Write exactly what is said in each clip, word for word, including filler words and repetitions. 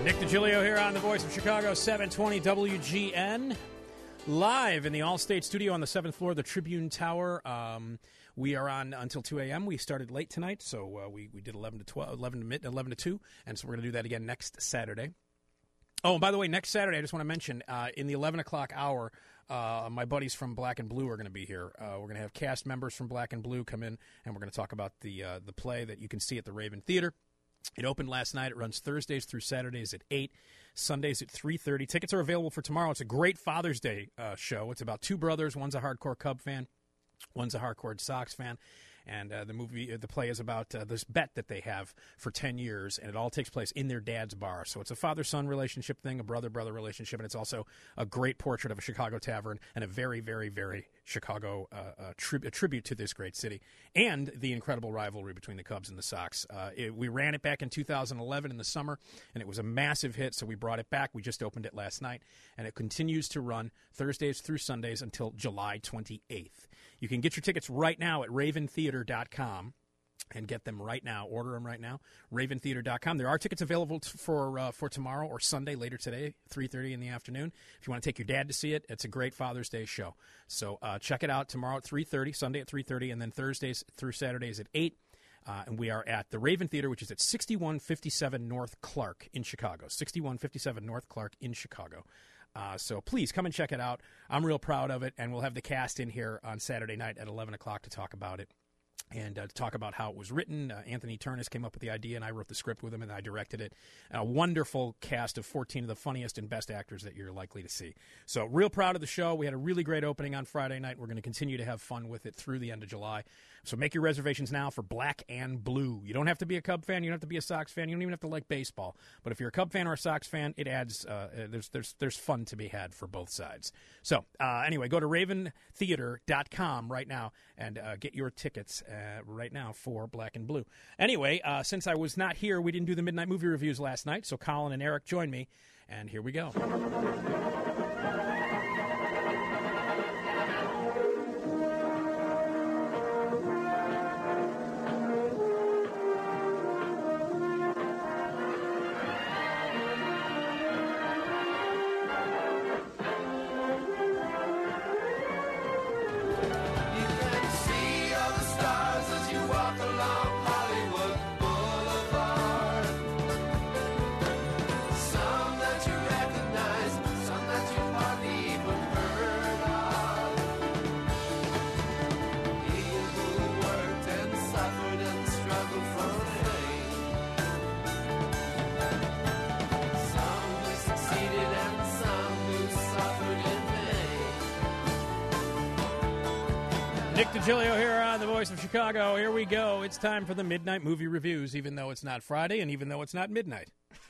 Nick DiGilio here on the Voice of Chicago, seven twenty W G N. Live in the Allstate studio on the seventh floor of the Tribune Tower. Um, we are on until two a.m. We started late tonight, so uh, we, we did eleven to twelve, eleven to mid, eleven to two, and so we're going to do that again next Saturday. Oh, and by the way, next Saturday, I just want to mention, uh, in the eleven o'clock hour, uh, my buddies from Black and Blue are going to be here. Uh, we're going to have cast members from Black and Blue come in, and we're going to talk about the uh, the play that you can see at the Raven Theater. It opened last night. It runs Thursdays through Saturdays at eight, Sundays at three thirty. Tickets are available for tomorrow. It's a great Father's Day uh, show. It's about two brothers. One's a hardcore Cub fan. One's a hardcore Sox fan. And uh, the movie, the play is about uh, this bet that they have for ten years, and it all takes place in their dad's bar. So it's a father-son relationship thing, a brother-brother relationship, and it's also a great portrait of a Chicago tavern and a very, very, very Chicago uh, uh, tri- a tribute to this great city and the incredible rivalry between the Cubs and the Sox. Uh, it, we ran it back in two thousand eleven in the summer, and it was a massive hit, so we brought it back. We just opened it last night, and it continues to run Thursdays through Sundays until July twenty-eighth. You can get your tickets right now at raven theater dot com and get them right now. Order them right now, raven theater dot com. There are tickets available t- for uh, for tomorrow or Sunday later today, three thirty in the afternoon. If you want to take your dad to see it, it's a great Father's Day show. So uh, check it out tomorrow at three thirty, Sunday at three thirty, and then Thursdays through Saturdays at eight. Uh, and we are at the Raven Theater, which is at sixty-one fifty-seven North Clark in Chicago. sixty-one fifty-seven North Clark in Chicago. Uh, so please come and check it out. I'm real proud of it, and we'll have the cast in here on Saturday night at eleven o'clock to talk about it. And uh, to talk about how it was written. Uh, Anthony Turnus came up with the idea, and I wrote the script with him, and I directed it. A wonderful cast of fourteen of the funniest and best actors that you're likely to see. So real proud of the show. We had a really great opening on Friday night. We're going to continue to have fun with it through the end of July. So make your reservations now for Black and Blue. You don't have to be a Cub fan. You don't have to be a Sox fan. You don't even have to like baseball. But if you're a Cub fan or a Sox fan, it adds uh, there's there's there's fun to be had for both sides. So uh, anyway, go to raven theater dot com right now and uh, get your tickets uh, right now for Black and Blue. Anyway, uh, since I was not here, we didn't do the midnight movie reviews last night. So Colin and Eric joined me, and here we go. Nick DiGilio here on the Voice of Chicago. Here we go. It's time for the Midnight Movie Reviews, even though it's not Friday and even though it's not midnight.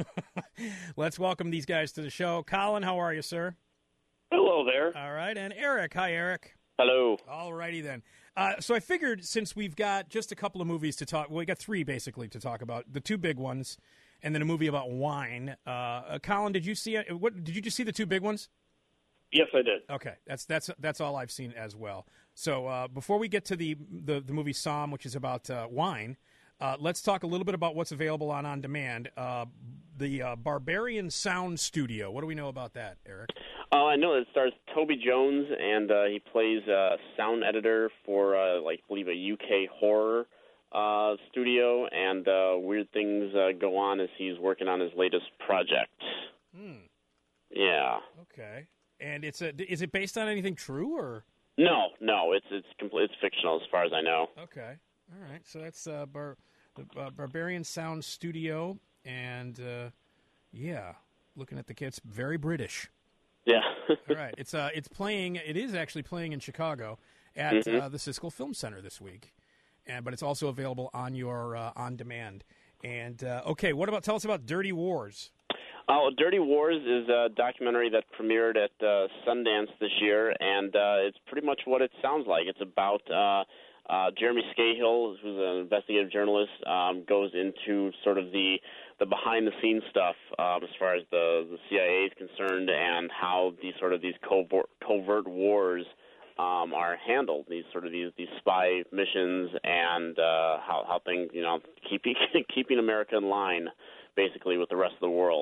Let's welcome these guys to the show. Colin, how are you, sir? Hello there. All right. And Eric. Hi, Eric. Hello. All righty then. Uh, so I figured since we've got just a couple of movies to talk, well, we got three basically to talk about, the two big ones, and then a movie about wine. Uh, uh, Colin, did you see it? What, did you just see the two big ones? Yes, I did. Okay, that's that's that's all I've seen as well. So uh, before we get to the, the the movie Somm, which is about uh, wine, uh, let's talk a little bit about what's available on On Demand. Uh, the uh, Barbarian Sound Studio. What do we know about that, Eric? Uh, I know it stars Toby Jones, and uh, he plays uh, sound editor for, uh, like, I believe, a U K horror uh, studio, and uh, weird things uh, go on as he's working on his latest project. Hmm. Yeah. Okay. And it's a, is it based on anything true or? No, no, it's it's complete, it's fictional as far as I know. Okay, all right. So that's uh, Bar, the uh, Barbarian Sound Studio, and uh, yeah, looking at the kids, very British. Yeah. All right, it's uh, it's playing. It is actually playing in Chicago at mm-hmm. uh, the Siskel Film Center this week, and but it's also available on your uh, on demand. And uh, okay, what about tell us about Dirty Wars? Oh, Dirty Wars is a documentary that premiered at uh, Sundance this year, and uh, it's pretty much what it sounds like. It's about uh, uh, Jeremy Scahill, who's an investigative journalist, um, goes into sort of the the behind-the-scenes stuff um, as far as the, the C I A is concerned, and how these sort of these covert, covert wars um, are handled. These sort of these, these spy missions, and uh, how how things, you know, keeping keeping America in line, basically, with the rest of the world.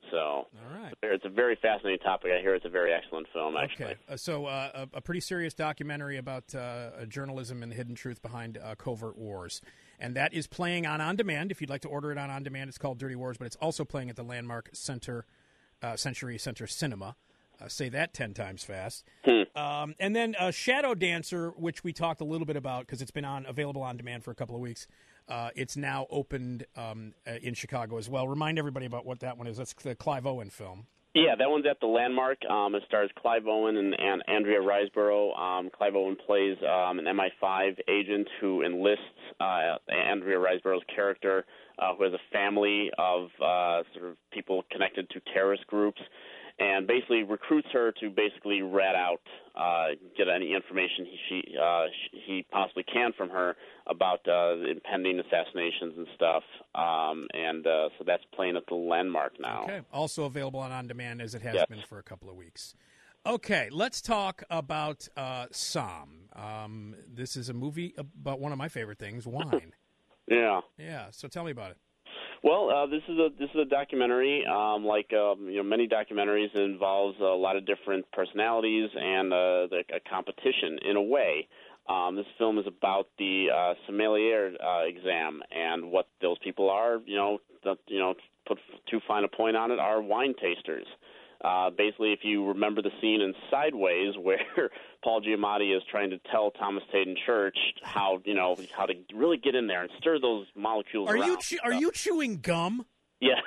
So all right. it's a very fascinating topic. I hear it's a very excellent film, actually. Okay, uh, so uh, a, a pretty serious documentary about uh, journalism and the hidden truth behind uh, covert wars. And that is playing on On Demand. If you'd like to order it on On Demand, it's called Dirty Wars, but it's also playing at the Landmark Center, uh, Century Center Cinema. Uh, say that ten times fast. Hmm. Um, and then uh, Shadow Dancer, which we talked a little bit about because it's been on available on demand for a couple of weeks. Uh, it's now opened um, uh, in Chicago as well. Remind everybody about what that one is. That's the Clive Owen film. Yeah, that one's at the Landmark. Um, it stars Clive Owen and, and Andrea Riseborough. Um, Clive Owen plays um, an M I five agent who enlists uh, Andrea Riseborough's character, uh, who has a family of uh, sort of people connected to terrorist groups, and basically recruits her to basically rat out, uh, get any information he she, uh, he possibly can from her about uh, impending assassinations and stuff. Um, and uh, so that's playing at the Landmark now. Okay. Also available on On Demand as it has Yes. been for a couple of weeks. Okay, let's talk about uh, Somm. Um, this is a movie about one of my favorite things, wine. Yeah. Yeah, so tell me about it. Well, uh, this is a this is a documentary. Um, like um, you know, many documentaries, it involves a lot of different personalities and uh, the, a competition in a way. Um, this film is about the uh, sommelier uh, exam, and what those people are. You know, the, you know, put too fine a point on it, are wine tasters. Uh, basically, if you remember the scene in Sideways where Paul Giamatti is trying to tell Thomas Hayden Church how you know how to really get in there and stir those molecules Are around. you che- are you chewing gum? Yeah.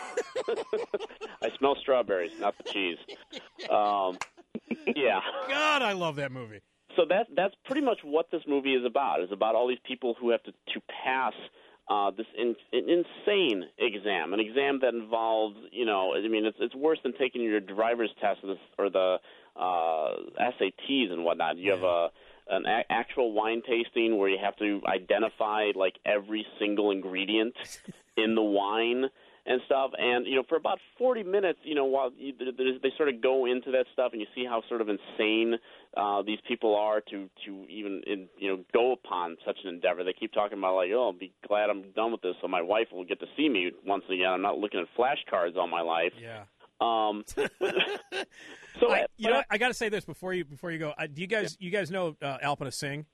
I smell strawberries, not the cheese. Um, yeah. God, I love that movie. So that that's pretty much what this movie is about. It's about all these people who have to, to pass uh, this in, in, insane exam, an exam that involves, you know, I mean, it's it's worse than taking your driver's test or the, or the uh, S A Ts and whatnot. You have a an a- actual wine tasting where you have to identify like every single ingredient in the wine and stuff. And, you know, for about forty minutes, you know, while you, they sort of go into that stuff and you see how sort of insane uh, these people are to, to even, in, you know, go upon such an endeavor. They keep talking about, like, oh, I'll be glad I'm done with this so my wife will get to see me once again. I'm not looking at flashcards all my life. Yeah. Um, so, I, you but know, I got to say this before you before you go. Uh, do you guys you guys know uh, Alpana Singh?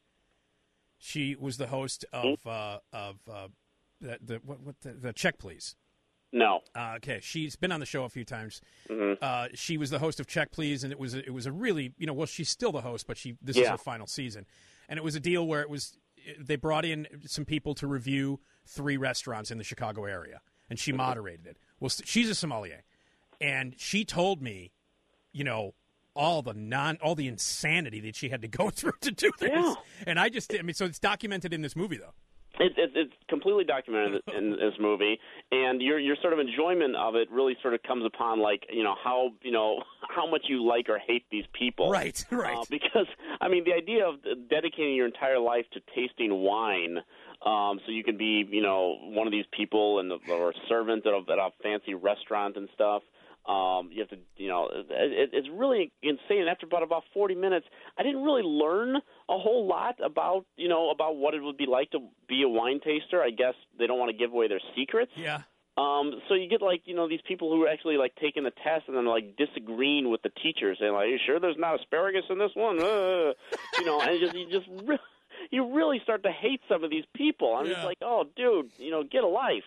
She was the host of uh, of uh, the, the what, what the, the Check Please. No. Uh, okay, she's been on the show a few times. Mm-hmm. Uh, she was the host of Check Please, and it was a, it was a really you know well she's still the host, but she this Yeah. is her final season, and it was a deal where it was they brought in some people to review three restaurants in the Chicago area, and she moderated it. Well, she's a sommelier, and she told me, you know, all the non all the insanity that she had to go through to do this, Yeah. and I just I mean so it's documented in this movie though. It, it, it's completely documented in this movie, and your your sort of enjoyment of it really sort of comes upon like you know how you know how much you like or hate these people, Right, right. Uh, because I mean the idea of dedicating your entire life to tasting wine, um, so you can be you know one of these people and or a servant at a, at a fancy restaurant and stuff. Um, you have to, you know, it, it's really insane. After about about forty minutes, I didn't really learn a whole lot about, you know, about what it would be like to be a wine taster. I guess they don't want to give away their secrets. Yeah. Um, so you get like, you know, these people who are actually like taking the test and then like disagreeing with the teacher, saying like, "Are you sure there's not asparagus in this one?" Uh, you know, and just, you just re- you really start to hate some of these people. I'm Yeah. just like, oh, dude, you know, get a life.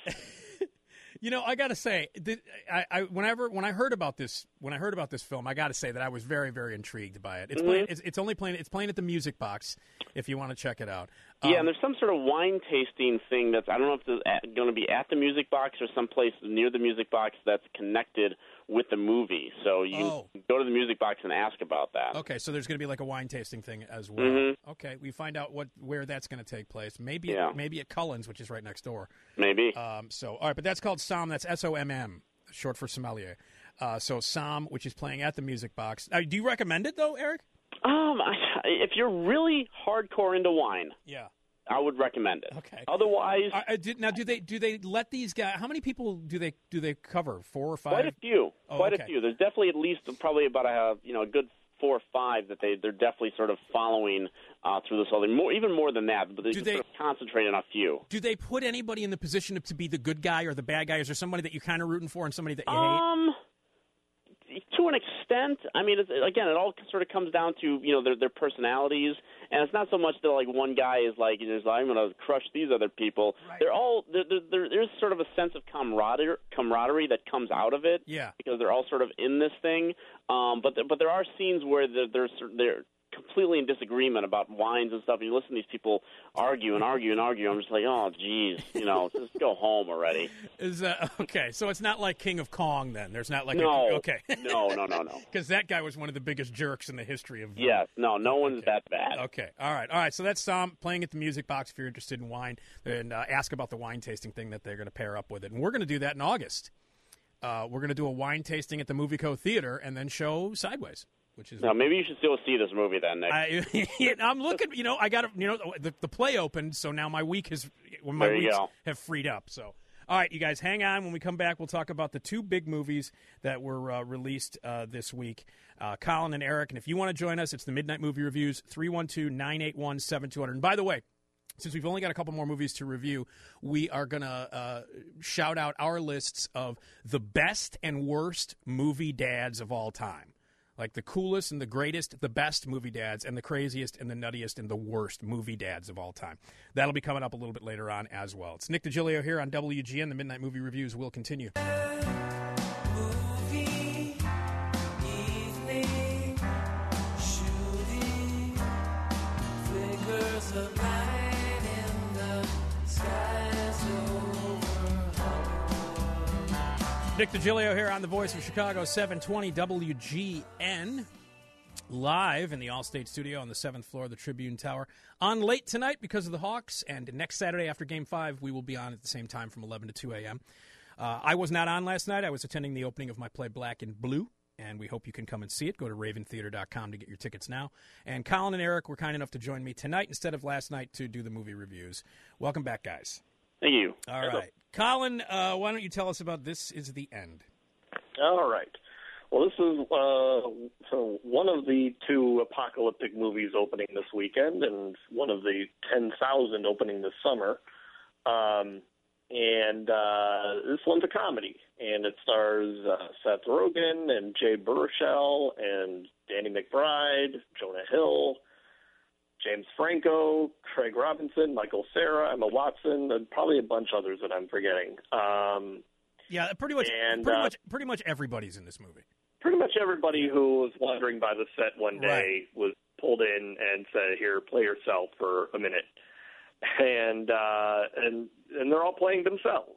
You know, I got to say, th- I, I whenever when I heard about this, when I heard about this film, I got to say that I was very, very intrigued by it. It's Mm-hmm. playing. It's, it's only playing. It's playing at the Music Box. If you want to check it out. Um, Yeah, and there's some sort of wine tasting thing that's, I don't know if it's going to be at the Music Box or someplace near the Music Box that's connected with the movie. So you Oh. can go to the Music Box and ask about that. Okay, so there's going to be like a wine tasting thing as well. Mhm. Okay, we find out what where that's going to take place. Maybe Yeah. maybe at Cullen's, which is right next door. Maybe. Um, so all right, but that's called Somm. That's S O M M, short for sommelier. Uh, so Somm, which is playing at the Music Box. Uh, do you recommend it though, Eric? Um, I, if you're really hardcore into wine, Yeah. I would recommend it. Okay. Otherwise, Uh, uh, did, now, do they do they let these guys? How many people do they do they cover? Four or five? quite a few. Oh, quite okay. a few. There's definitely at least probably about a you know a good four or five that they they're definitely sort of following uh, through this whole thing. More, even more than that, but they do just they, sort of concentrate on a few. Do they put anybody in the position to be the good guy or the bad guy? Is there somebody that you're kind of rooting for and somebody that you um, hate? To an extent, I mean, it's, again, it all sort of comes down to, you know, their their personalities, and it's not so much that like one guy is like, is like I'm going to crush these other people. Right. They're all there, there. There's sort of a sense of camaraderie, camaraderie that comes out of it, yeah, because they're all sort of in this thing. Um, but the, but there are scenes where they're they're, they're completely in disagreement about wines and stuff. And you listen to these people argue and argue and argue. I'm just like, oh, geez, you know, just go home already. Is uh, okay, so it's not like King of Kong then. There's not like no, a, okay, no, no, no, no. Because that guy was one of the biggest jerks in the history of. Uh, yes, no, no one's okay. that bad. Okay, all right, all right. So that's um, playing at the Music Box if you're interested in wine, and uh, ask about the wine tasting thing that they're going to pair up with it. And we're going to do that in August. Uh, we're going to do a wine tasting at the Movie Co. Theater and then show Sideways. Which is now, maybe you should still see this movie then, Nick. I, I'm looking. You know, I got you know the, the play opened, so now my week has my there you weeks go. have freed up. So, all right, you guys, hang on. When we come back, we'll talk about the two big movies that were uh, released uh, this week. Uh, Colin and Eric, and if you want to join us, it's the Midnight Movie Reviews three one two, nine eight one, seven two zero zero. And by the way, since we've only got a couple more movies to review, we are going to uh, shout out our lists of the best and worst movie dads of all time. Like the coolest and the greatest, the best movie dads, and the craziest and the nuttiest and the worst movie dads of all time. That'll be coming up a little bit later on as well. It's Nick DiGilio here on W G N. The Midnight Movie Reviews will continue. Movie evening, shooting flickers of light in the skies over Hollywood. Nick DiGilio here on the Voice of Chicago, seven twenty W G N, live in the Allstate studio on the seventh floor of the Tribune Tower. On late tonight because of the Hawks, and next Saturday after Game five, we will be on at the same time from eleven to two a.m. Uh, I was not on last night. I was attending the opening of my play Black and Blue, and we hope you can come and see it. Go to raven theater dot com to get your tickets now. And Colin and Eric were kind enough to join me tonight instead of last night to do the movie reviews. Welcome back, guys. Thank you. All right. Colin, uh, why don't you tell us about This Is the End? All right. Well, this is uh, so one of the two apocalyptic movies opening this weekend and one of the ten thousand opening this summer. Um, and uh, this one's a comedy, and it stars uh, Seth Rogen and Jay Baruchel and Danny McBride, Jonah Hill, James Franco, Craig Robinson, Michael Cera, Emma Watson, and probably a bunch others that I'm forgetting. Um, yeah, pretty much, and, pretty uh, much, pretty much everybody's in this movie. Pretty much everybody who was wandering by the set one day Right. was pulled in and said, "Here, play yourself for a minute," and uh, and and they're all playing themselves.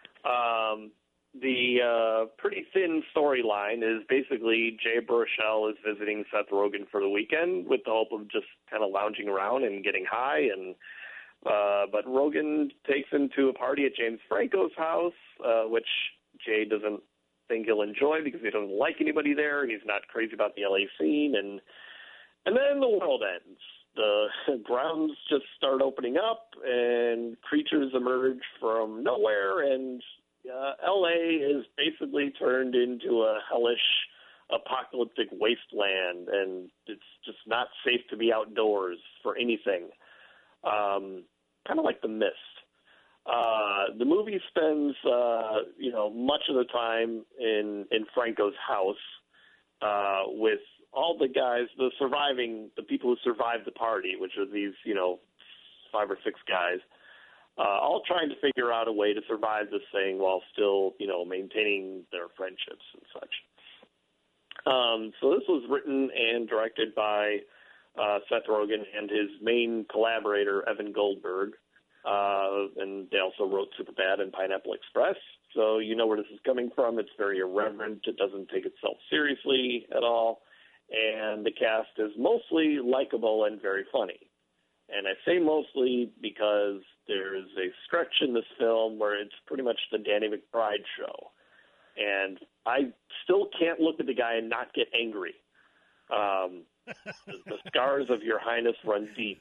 Um, The uh, pretty thin storyline is basically Jay Baruchel is visiting Seth Rogen for the weekend with the hope of just kind of lounging around and getting high. And uh, but Rogen takes him to a party at James Franco's house, uh, which Jay doesn't think he'll enjoy because he doesn't like anybody there and he's not crazy about the L A scene. And and then the world ends. The grounds just start opening up and creatures emerge from nowhere, and Uh, L A is basically turned into a hellish, apocalyptic wasteland, and it's just not safe to be outdoors for anything. Um, kind of like The Mist. Uh, the movie spends, uh, you know, much of the time in, in Franco's house uh, with all the guys, the surviving, the people who survived the party, which are these, you know, five or six guys. Uh, all trying to figure out a way to survive this thing while still, you know, maintaining their friendships and such. Um, so this was written and directed by uh, Seth Rogen and his main collaborator, Evan Goldberg. Uh, and they also wrote Superbad and Pineapple Express. So you know where this is coming from. It's very irreverent. It doesn't take itself seriously at all. And the cast is mostly likable and very funny. And I say mostly because there's a stretch in this film where it's pretty much the Danny McBride show. And I still can't look at the guy and not get angry. Um, the, the scars of your highness run deep.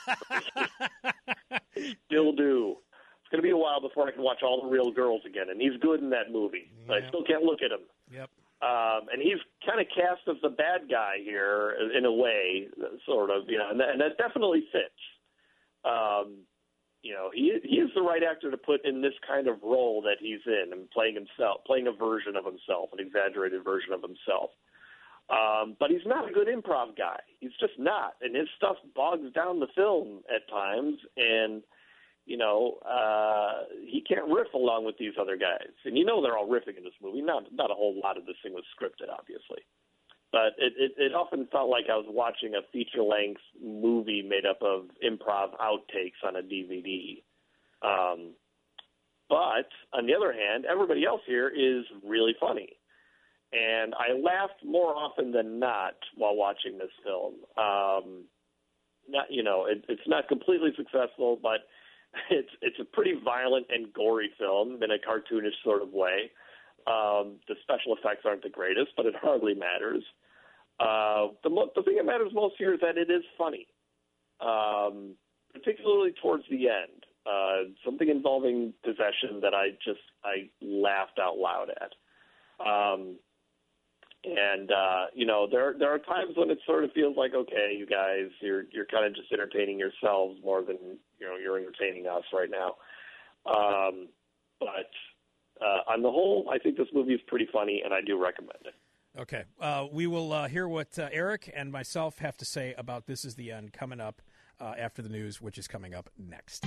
They still do. It's going to be a while before I can watch All the Real Girls again. And he's good in that movie. But Yep. I still can't look at him. Yep. Um, and he's kind of cast as the bad guy here in a way, sort of, you know, and that, and that definitely fits. Um, you know, he he is the right actor to put in this kind of role that he's in, and playing himself, playing a version of himself, an exaggerated version of himself. Um, but he's not a good improv guy. He's just not, and his stuff bogs down the film at times, and you know, uh, he can't riff along with these other guys. And you know they're all riffing in this movie. Not not a whole lot of this thing was scripted, obviously. But it, it, it often felt like I was watching a feature-length movie made up of improv outtakes on a D V D. Um, but, on the other hand, everybody else here is really funny. And I laughed more often than not while watching this film. Um, not, you know, it, it's not completely successful, but It's it's a pretty violent and gory film in a cartoonish sort of way. Um, the special effects aren't the greatest, but it hardly matters. Uh, the, mo- the thing that matters most here is that it is funny, um, particularly towards the end. Uh, something involving possession that I just I laughed out loud at. Um, And, uh, you know, there there are times when it sort of feels like, okay, you guys, you're you're kind of just entertaining yourselves more than, you know, you're entertaining us right now. Um, but uh, on the whole, I think this movie is pretty funny, and I do recommend it. Okay. Uh, we will uh, hear what uh, Eric and myself have to say about This Is the End coming up uh, after the news, which is coming up next.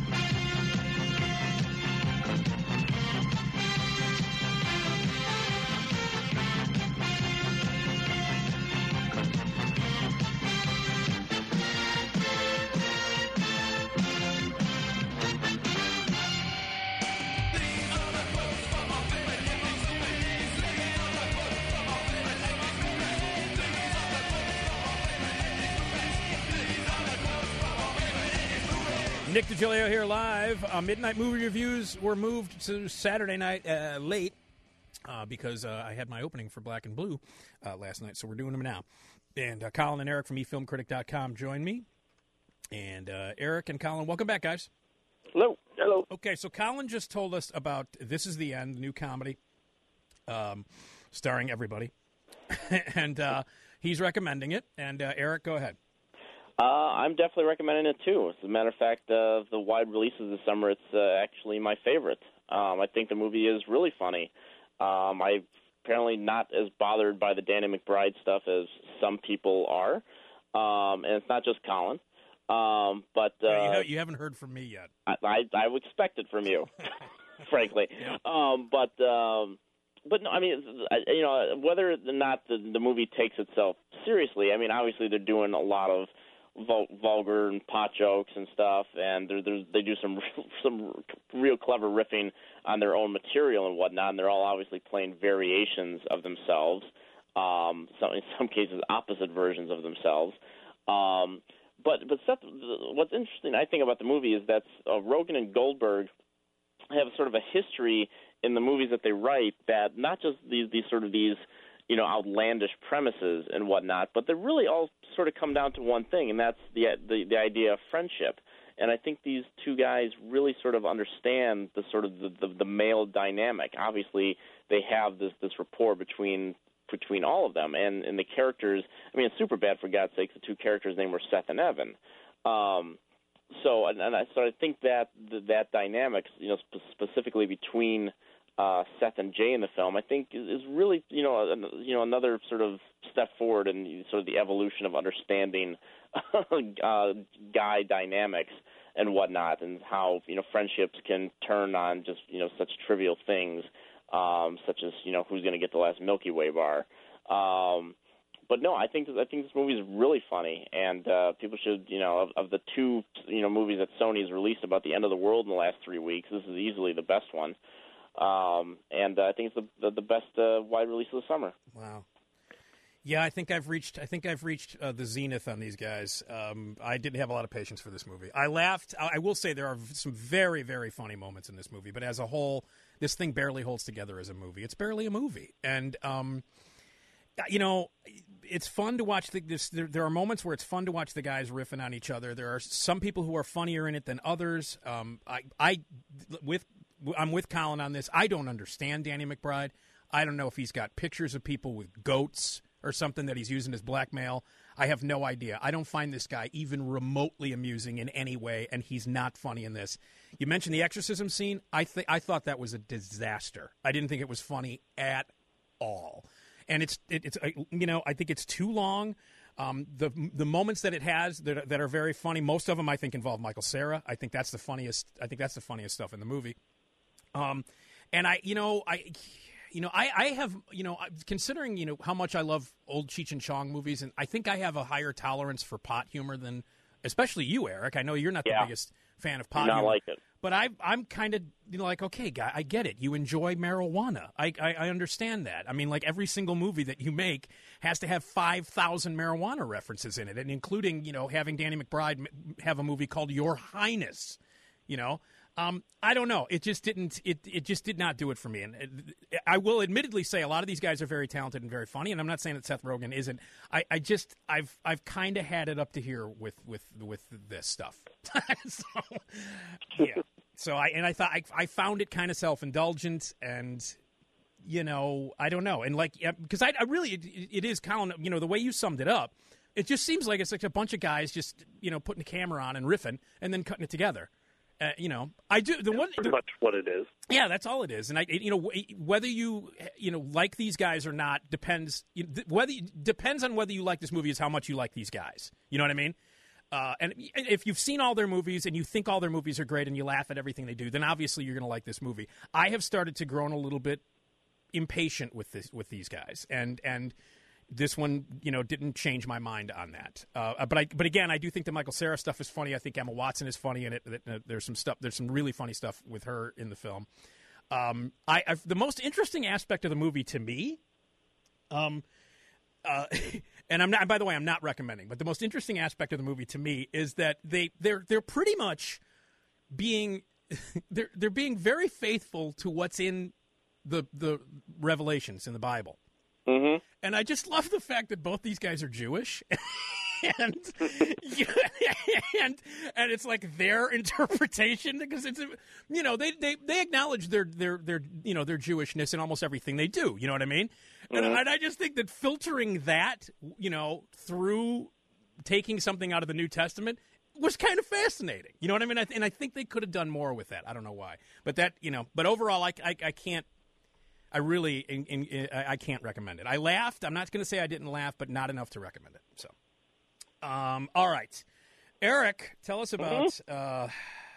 Nick DiGilio here live. Uh, midnight movie reviews were moved to Saturday night uh, late uh, because uh, I had my opening for Black and Blue uh, last night, so we're doing them now. And uh, Colin and Eric from e film critic dot com join me. And uh, Eric and Colin, welcome back, guys. Hello. Hello. Okay, so Colin just told us about This Is the End, the new comedy um, starring everybody. and uh, he's recommending it. And uh, Eric, go ahead. Uh, I'm definitely recommending it, too. As a matter of fact, uh, of the wide releases this summer, it's uh, actually my favorite. Um, I think the movie is really funny. Um, I'm apparently not as bothered by the Danny McBride stuff as some people are. Um, and it's not just Colin. Um, but uh, yeah, you, know, you haven't heard from me yet. I, I, I would expect it from you, frankly. Yeah. Um, but... Um, But no, I mean, you know, whether or not the, the movie takes itself seriously, I mean, obviously they're doing a lot of vul- vulgar and pot jokes and stuff, and they're, they're, they do some some real clever riffing on their own material and whatnot, and they're all obviously playing variations of themselves, um, some, in some cases opposite versions of themselves. Um, but but Seth, what's interesting, I think, about the movie is that uh, Rogen and Goldberg have sort of a history in the movies that they write that not just these these sort of these you know outlandish premises and whatnot, but they really all sort of come down to one thing, and that's the the, the idea of friendship. And I think these two guys really sort of understand the sort of the, the, the male dynamic. Obviously, they have this this rapport between between all of them, and, and the characters. I mean, it's Superbad, for God's sake. The two characters' names were Seth and Evan. Um, so, and, and I so I think that that dynamic, you know, sp- specifically between Uh, Seth and Jay in the film, I think is, is really, you know, a, you know, another sort of step forward in sort of the evolution of understanding uh, guy dynamics and whatnot, and how, you know, friendships can turn on just, you know, such trivial things, um, such as, you know, who's going to get the last Milky Way bar. Um, but no, I think I think this movie is really funny, and uh, people should, you know, of, of the two, you know, movies that Sony has released about the end of the world in the last three weeks, this is easily the best one. Um, and uh, I think it's the the, the best uh, wide release of the summer. Wow. Yeah, I think I've reached. I think I've reached uh, the zenith on these guys. Um, I didn't have a lot of patience for this movie. I laughed. I, I will say there are some very, very funny moments in this movie, but as a whole, this thing barely holds together as a movie. It's barely a movie, and um, you know, it's fun to watch. The, this, there, there are moments where it's fun to watch the guys riffing on each other. There are some people who are funnier in it than others. Um, I, I, with. I'm with Colin on this. I don't understand Danny McBride. I don't know if he's got pictures of people with goats or something that he's using as blackmail. I have no idea. I don't find this guy even remotely amusing in any way, and he's not funny in this. You mentioned the exorcism scene. I th- I thought that was a disaster. I didn't think it was funny at all. And it's it, it's uh, you know I think it's too long. Um, the the moments that it has that are, that are very funny, most of them I think involve Michael Cera. I think that's the funniest. I think that's the funniest stuff in the movie. Um, and I you know I. You know, I, I have, you know, considering, you know, how much I love old Cheech and Chong movies, and I think I have a higher tolerance for pot humor than, especially you, Eric. I know you're not yeah. the biggest fan of pot Not humor. like it. But I, I'm kind of, you know, like, okay, guy, I get it. You enjoy marijuana. I, I, I understand that. I mean, like, every single movie that you make has to have five thousand marijuana references in it, and including, you know, having Danny McBride have a movie called Your Highness, you know. Um, I don't know. It just didn't. It it just did not do it for me. And it, I will admittedly say a lot of these guys are very talented and very funny. And I'm not saying that Seth Rogen isn't. I, I just I've I've kind of had it up to here with with with this stuff. so, yeah. So I and I thought I I found it kind of self indulgent, and you know I don't know. And like because I, I really it, it is Colin. You know the way you summed it up, it just seems like it's like a bunch of guys just you know putting the camera on and riffing and then cutting it together. Uh, you know, I do the That's one. pretty The, much what it is. yeah, that's all it is. And I, you know, whether you, you know, like these guys or not depends. Whether depends on whether you like this movie is how much you like these guys. You know what I mean? Uh, and if you've seen all their movies and you think all their movies are great and you laugh at everything they do, then obviously you're going to like this movie. I have started to grow a little bit impatient with this with these guys, and and. This one, you know, didn't change my mind on that. Uh, but I, but again, I do think the Michael Cera stuff is funny. I think Emma Watson is funny in it. Uh, there's some stuff. There's some really funny stuff with her in the film. Um, I I've, the most interesting aspect of the movie to me, um, uh, and I'm not. By the way, I'm not recommending. But the most interesting aspect of the movie to me is that they they're they're pretty much being they're they're being very faithful to what's in the the Revelations in the Bible. Mm-hmm. And I just love the fact that both these guys are Jewish, and and and it's like their interpretation because it's you know they, they, they acknowledge their their their you know their Jewishness in almost everything they do. You know what I mean? Mm-hmm. And, and I just think that filtering that you know through taking something out of the New Testament was kind of fascinating. You know what I mean? I th- and I think they could have done more with that. I don't know why, but that you know. But overall, I I, I can't. I really, in, in, in, I can't recommend it. I laughed. I'm not going to say I didn't laugh, but not enough to recommend it. So, um, all right, Eric, tell us about mm-hmm. uh,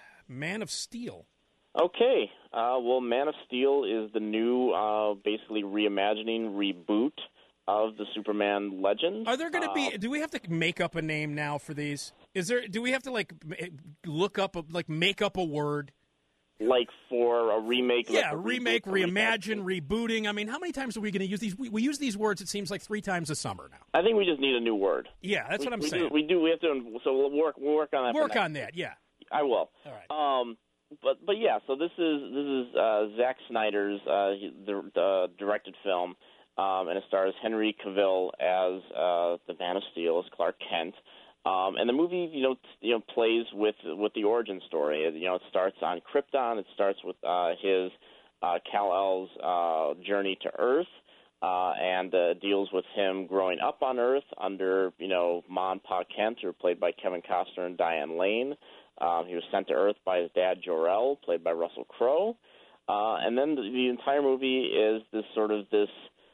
Man of Steel. Okay, uh, well, Man of Steel is the new, uh, basically reimagining reboot of the Superman legend. Are there going to uh, be? Do we have to make up a name now for these? Is there? Do we have to like look up, a, like make up a word? Like for a remake? Yeah, like a remake, reboot, reimagine, rebooting. I mean, how many times are we going to use these? We, we use these words, it seems like, three times a summer now. I think we just need a new word. Yeah, that's we, what I'm we saying. Do, we do. We have to. So we'll work. We'll work on that. Work on that. Yeah. I will. All right. Um, but but yeah. So this is this is uh, Zack Snyder's uh, the, the directed film, um, and it stars Henry Cavill as uh, the Man of Steel, as Clark Kent. Um, and the movie, you know, t- you know, plays with with the origin story. It, you know, it starts on Krypton. It starts with uh, his uh, Kal-El's uh, journey to Earth, uh, and uh, deals with him growing up on Earth under, you know, Ma and Pa Kent, who are played by Kevin Costner and Diane Lane. Um, he was sent to Earth by his dad Jor-El, played by Russell Crowe. Uh, and then the, the entire movie is this sort of this.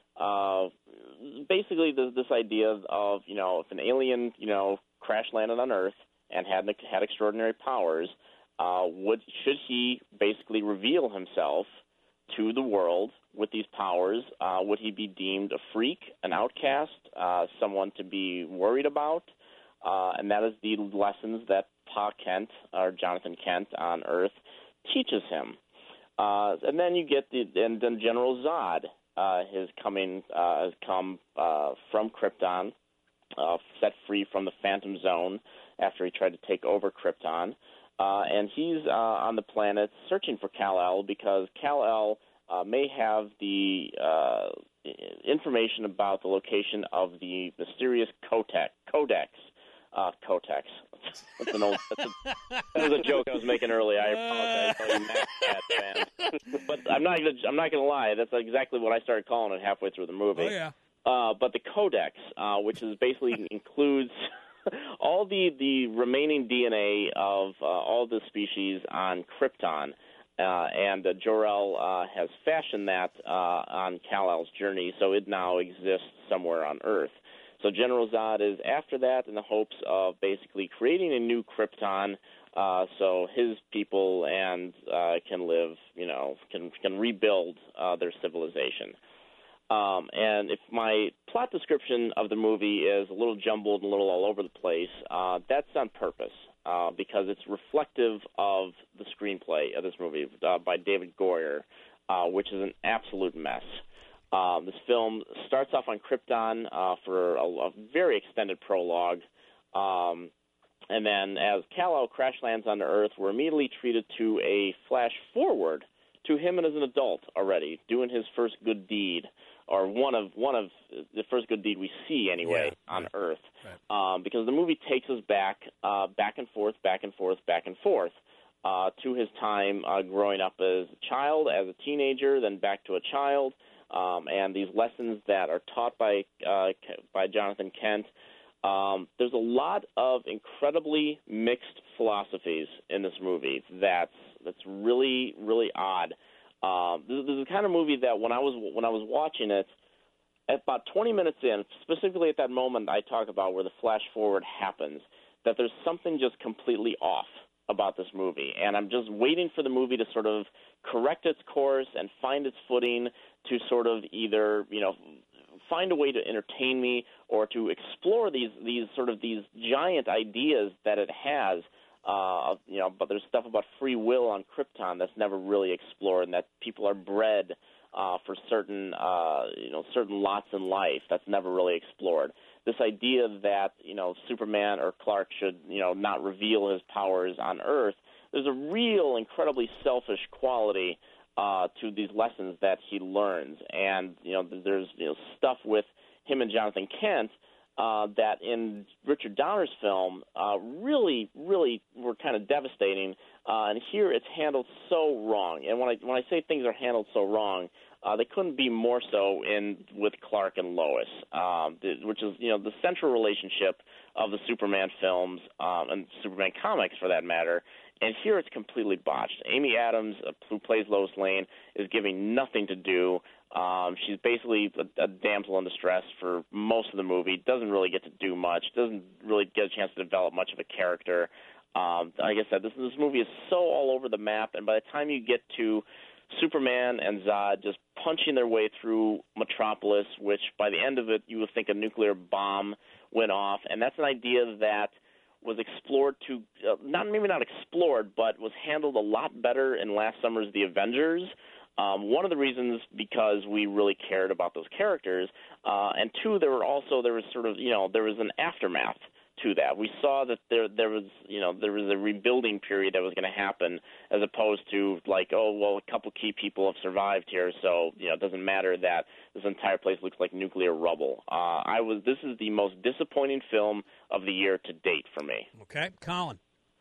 Uh, basically, this, this idea of, you know, if an alien, you know, crash landed on Earth and had had extraordinary powers, uh, would should he basically reveal himself to the world with these powers? Uh, would he be deemed a freak, an outcast, uh, someone to be worried about? Uh, and that is the lessons that Pa Kent, or Jonathan Kent on Earth, teaches him. Uh, and then you get the and then General Zod uh, is coming uh, has come uh, from Krypton. Uh, set free from the Phantom Zone after he tried to take over Krypton. Uh, and he's uh, on the planet searching for Kal-El because Kal-El uh, may have the uh, information about the location of the mysterious Codex, Codex, uh, Codex, That's an old. That's a, that was a joke I was making earlier. I apologize, all you Matt Cat fans. But I'm not gonna. I'm not gonna lie. That's exactly what I started calling it halfway through the movie. Oh yeah. Uh, but the Codex, uh, which is basically includes all the the remaining D N A of uh, all the species on Krypton. Uh, and uh, Jor-El uh, has fashioned that uh, on Kal-El's journey, so it now exists somewhere on Earth. So General Zod is after that in the hopes of basically creating a new Krypton, uh, so his people and uh, can live, you know, can can rebuild uh, their civilization. Um, and if my plot description of the movie is a little jumbled and a little all over the place, uh, that's on purpose. Uh, because it's reflective of the screenplay of this movie uh, by David Goyer, uh, which is an absolute mess. Um, this film starts off on Krypton uh, for a, a very extended prologue, um, and then as Kal-El crash lands on Earth, we're immediately treated to a flash forward to him as an adult already, doing his first good deed, or one of one of the first good deed we see anyway yeah, on right. Earth, right. Um, because the movie takes us back, uh, back and forth, back and forth, back and forth uh, to his time uh, growing up as a child, as a teenager, then back to a child, um, and these lessons that are taught by uh, by Jonathan Kent. Um, there's a lot of incredibly mixed philosophies in this movie. That's that's really really odd. Um, this, this is the kind of movie that when I was when I was watching it, at about twenty minutes in, specifically at that moment I talk about where the flash forward happens, that there's something just completely off about this movie, and I'm just waiting for the movie to sort of correct its course and find its footing to sort of either, you know, find a way to entertain me or to explore these these sort of these giant ideas that it has. Uh, you know, but there's stuff about free will on Krypton that's never really explored, and that people are bred uh, for certain, uh, you know, certain lots in life. That's never really explored. This idea that, you know, Superman or Clark should, you know, not reveal his powers on Earth. There's a real, incredibly selfish quality uh, to these lessons that he learns, and you know, there's you know stuff with him and Jonathan Kent. Uh, that in Richard Donner's film uh, really, really were kind of devastating, uh, and here it's handled so wrong. And when I when I say things are handled so wrong, uh, they couldn't be more so in with Clark and Lois, um, the, which is you know the central relationship of the Superman films um, and Superman comics for that matter. And here it's completely botched. Amy Adams, uh, who plays Lois Lane, is giving nothing to do. Um, she's basically a, a damsel in distress for most of the movie. Doesn't really get to do much. Doesn't really get a chance to develop much of a character. Um, like I said, this this movie is so all over the map, and by the time you get to Superman and Zod just punching their way through Metropolis, which by the end of it you would think a nuclear bomb went off, and that's an idea that was explored to uh, not maybe not explored, but was handled a lot better in last summer's The Avengers. Um, one of the reasons because we really cared about those characters, uh, and two, there were also there was sort of you know there was an aftermath to that. We saw that there there was you know there was a rebuilding period that was going to happen, as opposed to like oh well a couple key people have survived here, so you know it doesn't matter that this entire place looks like nuclear rubble. Uh, I was this is the most disappointing film of the year to date for me. Okay, Colin.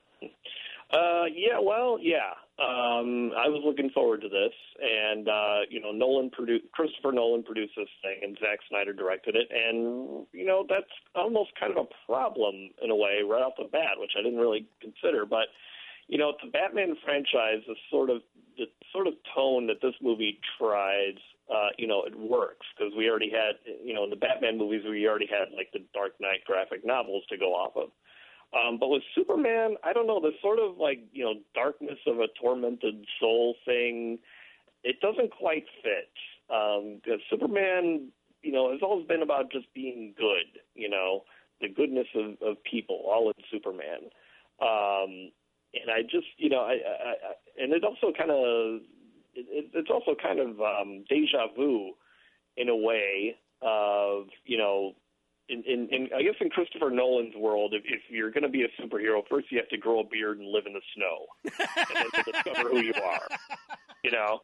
Uh, yeah, well, yeah. Um, I was looking forward to this, and uh, you know, Nolan produced, Christopher Nolan produced this thing, and Zack Snyder directed it, and you know, that's almost kind of a problem in a way right off the bat, which I didn't really consider. But you know, the Batman franchise is sort of the sort of tone that this movie tries. Uh, you know, it works because we already had, you know, in the Batman movies, we already had like the Dark Knight graphic novels to go off of. Um, but with Superman, I don't know, the sort of like, you know, darkness of a tormented soul thing, it doesn't quite fit. Um, because Superman, you know, has always been about just being good, you know, the goodness of, of people, all in Superman. Um, and I just, you know, I, I, I and it also kind of, it, it's also kind of um, deja vu in a way of, you know, In, in, in, I guess in Christopher Nolan's world, if, if you're going to be a superhero, first you have to grow a beard and live in the snow, and then to discover who you are. You know,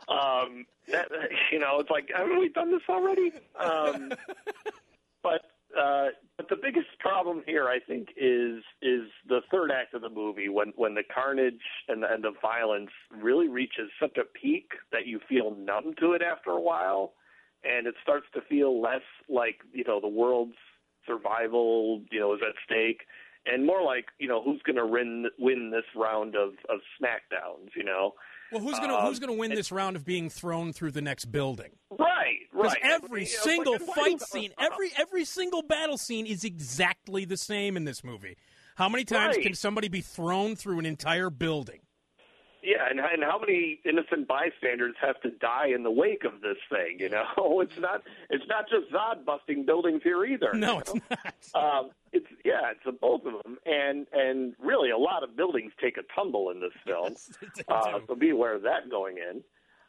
um, that, you know, it's like, haven't we done this already? Um, but uh, but the biggest problem here, I think, is is the third act of the movie when, when the carnage and the, and the violence really reaches such a peak that you feel numb to it after a while, and it starts to feel less like, you know, the world's survival, you know, is at stake, and more like, you know, who's going to win win this round of, of smackdowns, you know. Well, who's going to um, who's going to win this round of being thrown through the next building? Right, Because right. every You know, single like, why fight do- scene, every every single battle scene is exactly the same in this movie. How many times Right. can somebody be thrown through an entire building? Yeah, and, and how many innocent bystanders have to die in the wake of this thing? You know, it's not it's not just Zod busting buildings here either. No, you it's know? not. Um, it's yeah, it's a, both of them, and and really a lot of buildings take a tumble in this film. They uh, do. so be aware of that going in.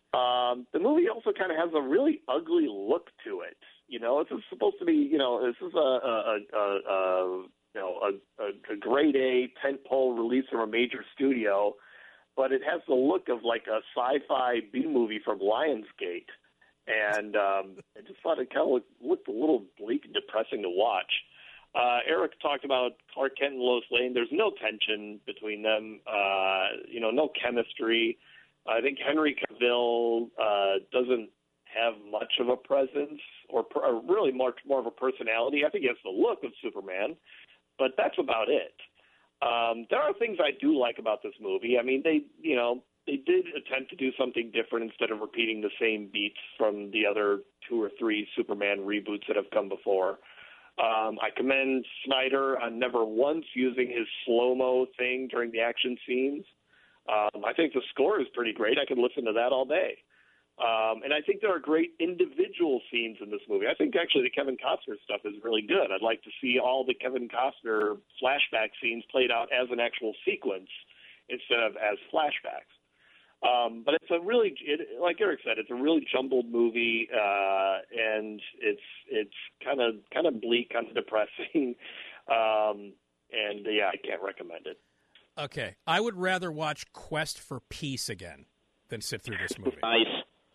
Um, the movie also kind of has a really ugly look to it. You know, this is supposed to be, you know, this is a, a, a, a, a you know a, a, a grade A tentpole release from a major studio, but it has the look of like a sci-fi B movie from Lionsgate, and um, I just thought it kind of looked, looked a little bleak and depressing to watch. Uh, Eric talked about Clark Kent and Lois Lane. There's no tension between them. Uh, you know, no chemistry. I think Henry Cavill uh, doesn't have much of a presence, or, per, or really much more of a personality. I think he has the look of Superman, but that's about it. Um, there are things I do like about this movie. I mean, they, you know, they did attempt to do something different instead of repeating the same beats from the other two or three Superman reboots that have come before. Um, I commend Snyder on never once using his slow-mo thing during the action scenes. Um, I think the score is pretty great. I could listen to that all day. Um, and I think there are great individual scenes in this movie. I think actually the Kevin Costner stuff is really good. I'd like to see all the Kevin Costner flashback scenes played out as an actual sequence instead of as flashbacks. Um, but it's a really, it, like Eric said, it's a really jumbled movie, uh, and it's it's kind of kind of bleak, kind of depressing, um, and yeah, I can't recommend it. Okay, I would rather watch Quest for Peace again than sit through this movie. Nice.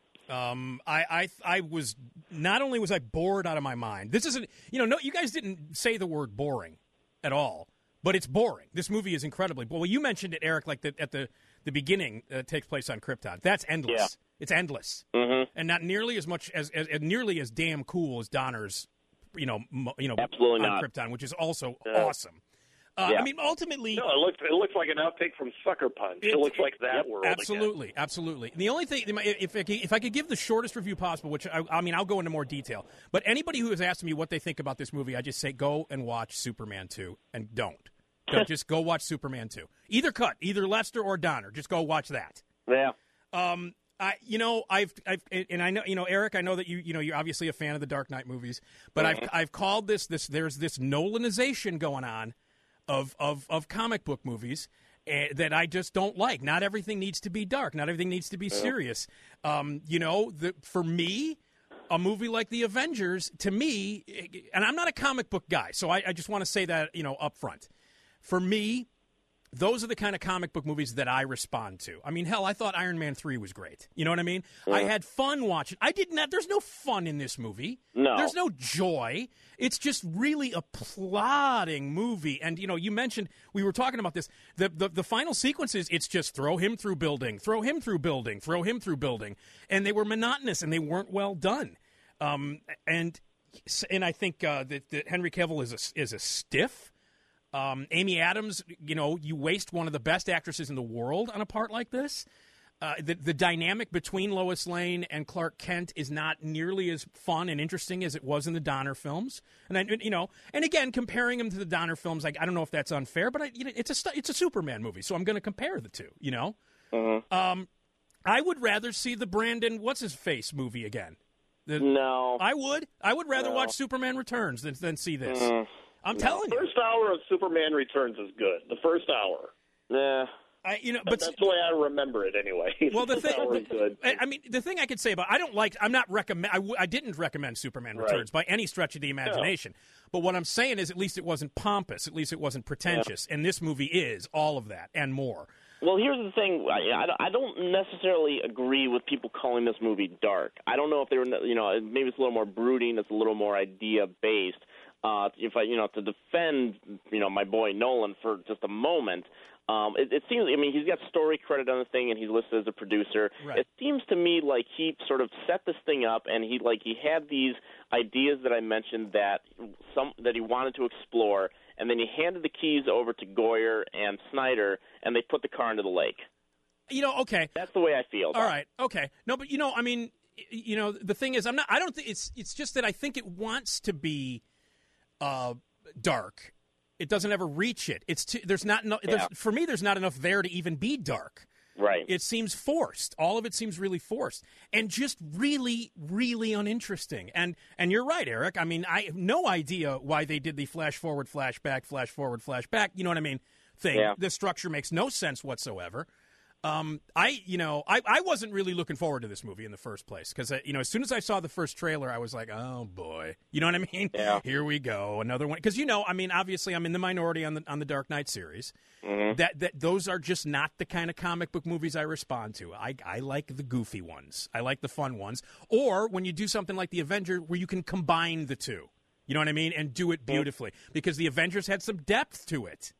Um, I, I, I was not only was I bored out of my mind. This isn't, you know, no, you guys didn't say the word boring at all, but it's boring. This movie is incredibly. Well, you mentioned it, Eric, like the, at the the beginning uh, takes place on Krypton. That's endless. Yeah. It's endless, Mm-hmm. and not nearly as much as, as, as nearly as damn cool as Donner's, you know, mo, you know, Absolutely on not. Krypton, which is also Yeah. awesome. Uh, Yeah. I mean, ultimately, No, it looks it looks like an outtake from Sucker Punch. It, It- looks like that Yep, world again. absolutely, absolutely. The only thing, if I, could, if I could give the shortest review possible, which I, I mean, I'll go into more detail. But anybody who has asked me what they think about this movie, I just say go and watch Superman two, and don't. Don't just go watch Superman two. Either cut, either Lester or Donner. Just go watch that. Yeah. Um, I, you know, I've, I've, and I know, you know, Eric, I know that you, you know, you're obviously a fan of the Dark Knight movies, but I've, I've called this, this, there's this Nolanization going on of, of, of comic book movies uh, that I just don't like. Not everything needs to be dark. Not everything needs to be serious. Um, you know, the, for me, a movie like The Avengers, to me, and I'm not a comic book guy, so I, I just want to say that, you know, up front. For me, those are the kind of comic book movies that I respond to. I mean, hell, I thought Iron Man three was great. You know what I mean? Yeah. I had fun watching. I did not. There's no fun in this movie. No. There's no joy. It's just really a plodding movie. And, you know, you mentioned, we were talking about this, the, the, the final sequences, it's just throw him through building, throw him through building, throw him through building. And they were monotonous and they weren't well done. Um, and and I think uh, that, that Henry Cavill is a, is a stiff. Um, Amy Adams, you know, you waste one of the best actresses in the world on a part like this. Uh, the, the dynamic between Lois Lane and Clark Kent is not nearly as fun and interesting as it was in the Donner films. And I, you know, and again, comparing them to the Donner films, like I don't know if that's unfair, but I, you know, it's a it's a Superman movie, so I'm going to compare the two. You know, Mm-hmm. um, I would rather see the Brandon what's his face movie again. The, No. I would. I would rather No. watch Superman Returns than than see this. Mm. I'm The telling you. first hour of Superman Returns is good. The first hour. Yeah. I, you know, But but that's the way I remember it anyway. well, the first thing, hour is good. I, I mean, the thing I could say about I don't like. I'm not recommend. I, w- I didn't recommend Superman Right. Returns by any stretch of the imagination. But what I'm saying is, at least it wasn't pompous. At least it wasn't pretentious. And this movie is all of that and more. Well, here's the thing. I, I don't necessarily agree with people calling this movie dark. I don't know if they were, you know, maybe it's a little more brooding. It's a little more idea-based. uh, if I, you know, to defend, you know, my boy Nolan for just a moment, um, it, it seems, I mean, he's got story credit on the thing, and he's listed as a producer. Right. It seems to me like he sort of set this thing up, and he like he had these ideas that I mentioned that some that he wanted to explore, and then he handed the keys over to Goyer and Snyder, and they put the car into the lake. You know, okay. That's the way I feel. All right, okay. No, but you know, I mean, you know, the thing is, I'm not. I don't think it's. It's just that I think it wants to be uh, dark. It doesn't ever reach it. It's too, there's not no, Yeah. there's, for me. There's not enough there to even be dark. Right. It seems forced. All of it seems really forced and just really, really uninteresting. And and you're right, Eric. I mean, I have no idea why they did the flash forward, flash back, flash forward, flash back. You know what I mean? Thing. Yeah. The structure makes no sense whatsoever. Um, I, you know, I, I wasn't really looking forward to this movie in the first place because, you know, as soon as I saw the first trailer, I was like, oh boy, you know what I mean? Yeah. Here we go, another one. Because you know, I mean, obviously, I'm in the minority on the on the Dark Knight series. Mm-hmm. That that those are just not the kind of comic book movies I respond to. I I like the goofy ones. I like the fun ones. Or when you do something like the Avengers, where you can combine the two. You know what I mean? And do it beautifully because the Avengers had some depth to it.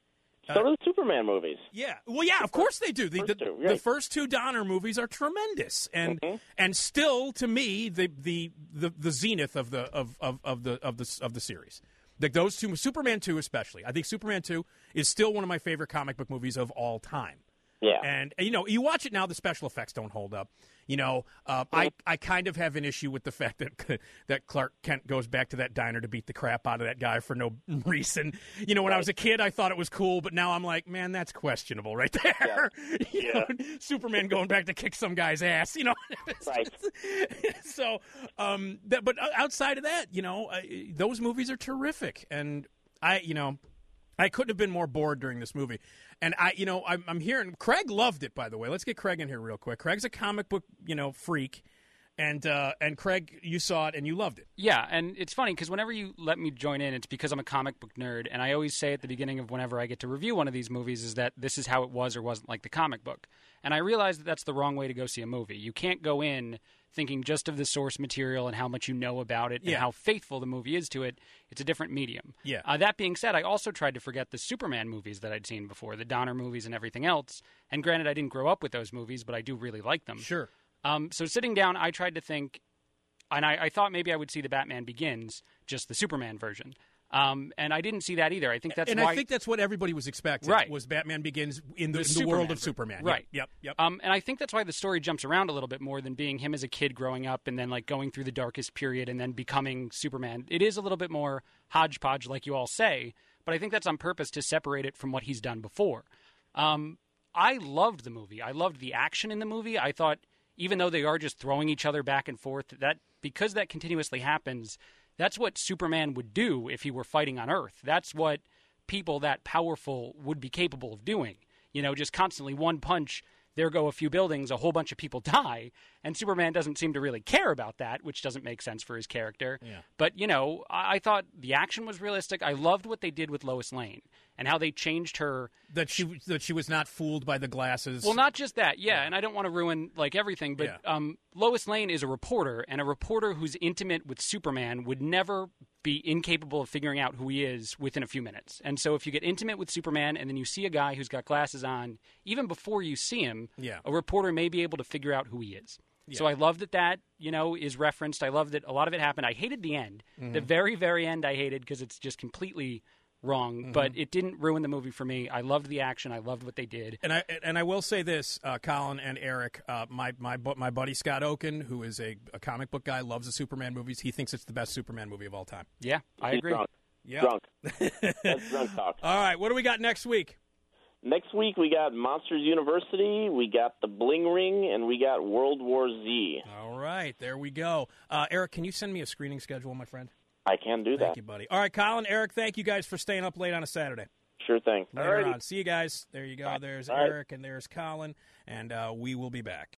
So do the Superman movies. Yeah, well, yeah, of course they do. The, First the, two, the right. first two Donner movies are tremendous, and Mhm. and still to me the the, the, the zenith of the of, of, of the of the of the series. Like those two, Superman two especially. I think Superman two is still one of my favorite comic book movies of all time. Yeah. And, you know, you watch it now, the special effects don't hold up. You know, uh, I, I kind of have an issue with the fact that that Clark Kent goes back to that diner to beat the crap out of that guy for no reason. You know, when I was a kid, I thought it was cool, but now I'm like, man, that's questionable right there. Yeah. You Yeah. know, Superman going back to kick some guy's ass, you know. It's Right. just- so, um, that, but outside of that, you know, uh, those movies are terrific. And I, you know, I couldn't have been more bored during this movie. And I, you know, I'm, I'm hearing Craig loved it. By the way, let's get Craig in here real quick. Craig's a comic book, you know, freak, and uh, and Craig, you saw it and you loved it. Yeah, and it's funny because whenever you let me join in, it's because I'm a comic book nerd, and I always say at the beginning of whenever I get to review one of these movies is that this is how it was or wasn't like the comic book. And I realize that that's the wrong way to go see a movie. You can't go in thinking just of the source material and how much you know about it and Yeah. how faithful the movie is to it. It's a different medium. Yeah. Uh, that being said, I also tried to forget the Superman movies that I'd seen before, the Donner movies and everything else. And granted, I didn't grow up with those movies, but I do really like them. Sure. Um, so sitting down, I tried to think, and I, I thought maybe I would see the Batman Begins, just the Superman version. Um, and I didn't see that either. I think that's and why. I think that's what everybody was expecting. Right. Was Batman Begins in the, The in the world Superman of Superman. version. Right. Yep. Yep. Um, and I think that's why the story jumps around a little bit more than being him as a kid growing up and then like going through the darkest period and then becoming Superman. It is a little bit more hodgepodge, like you all say, but I think that's on purpose to separate it from what he's done before. Um, I loved the movie. I loved the action in the movie. I thought, even though they are just throwing each other back and forth, that because that continuously happens, that's what Superman would do if he were fighting on Earth. That's what people that powerful would be capable of doing. You know, just constantly one punch, there go a few buildings, a whole bunch of people die, and Superman doesn't seem to really care about that, which doesn't make sense for his character. Yeah. But, you know, I, I thought the action was realistic. I loved what they did with Lois Lane and how they changed her. That she that she was not fooled by the glasses. Well, not just that, yeah, and I don't want to ruin like everything, but Yeah. um, Lois Lane is a reporter, and a reporter who's intimate with Superman would never be incapable of figuring out who he is within a few minutes. And so if you get intimate with Superman and then you see a guy who's got glasses on, even before you see him, Yeah. a reporter may be able to figure out who he is. So I love that that, you know, is referenced. I love that a lot of it happened. I hated the end. Mm-hmm. The very, very end I hated because it's just completely wrong, Mm-hmm. but it didn't ruin the movie for me. I loved the action. I loved what they did. And I and I will say this, uh, Colin and Eric, uh, my my bu- my buddy Scott Oaken, who is a, a comic book guy, loves the Superman movies. He thinks it's the best Superman movie of all time. Yeah, I He's agree. drunk. Yeah. Drunk. That's drunk talk. All right, what do we got next week? Next week we got Monsters University, we got The Bling Ring, and we got World War Z. All right, there we go. Uh, Eric, can you send me a screening schedule, my friend? I can do Thank that. you, buddy. All right, Colin, Eric, thank you guys for staying up late on a Saturday. Sure thing. Later Alrighty. on. See you guys. There you go. There's All right. Eric and there's Colin, and uh, we will be back.